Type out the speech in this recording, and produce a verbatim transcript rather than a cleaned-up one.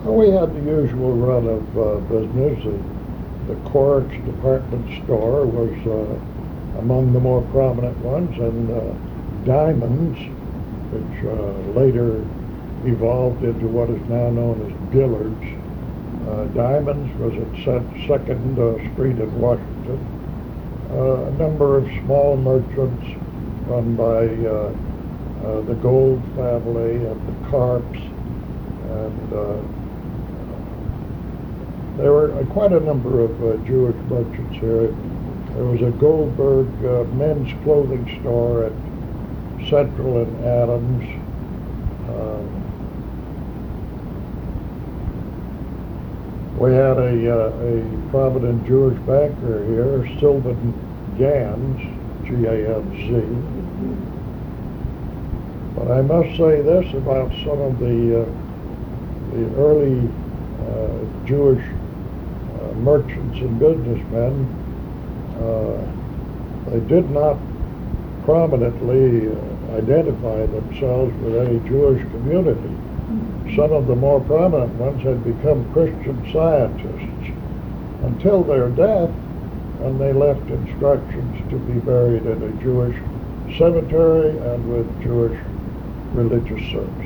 Well, we had the usual run of uh, business. The, the Corks department store was uh, among the more prominent ones, and uh, Diamonds, which uh, later evolved into what is now known as Dillard's. Uh, Diamonds was at second uh, Street in Washington. Uh, a number of small merchants run by uh, uh, the Gold family and the Karps, and uh, there were uh, quite a number of uh, Jewish merchants here. There was a Goldberg uh, men's clothing store at Central and Adams. Um, we had a, uh, a prominent Jewish banker here, Sylvan Gans, G A N Z. But I must say this about some of the, uh, the early uh, Jewish uh, merchants and businessmen. Uh, they did not prominently uh, identify themselves with any Jewish community. Some of the more prominent ones had become Christian Scientists until their death, and they left instructions to be buried in a Jewish cemetery and with Jewish religious service.